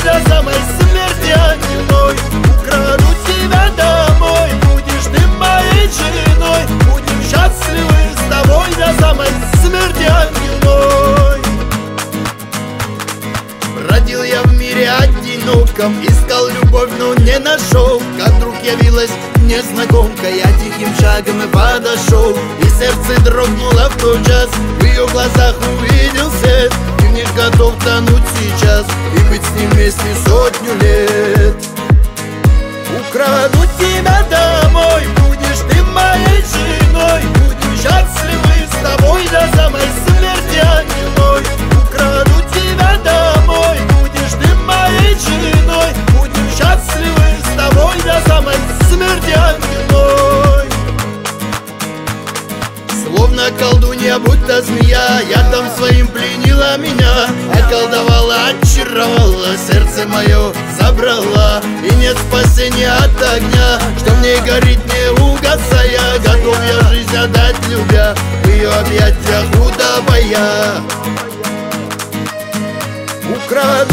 до самой смерти, ангел мой. Украду тебя домой, будешь ты моей женой. Будем счастливы с тобой до самой смерти, ангел мой. Бродил я в мире одиноком, искал любовь, но не нашел. Как вдруг явилась незнакомка, я тихим шагом и подошел. И сердце дрогнуло в тот час, в ее глазах увидел свет. И в них готов тонуть сейчас и быть с ним вместе сотню лет. Украду тебя домой, будешь ты моей женой. Будем счастливы с тобой до самой смерти, ангел мой. Украду тебя домой, будешь ты моей женой. Будем счастливы с тобой до самой смерти, ангел мой. Словно колдунья, будто змея, я там своим пленила меня. Околдовала, очаровала, сердце мое забрала. И нет спасения от огня, что в ней горит, не угасая. Готов я жизнь отдать, любя, в ее объятиях удобая. Украду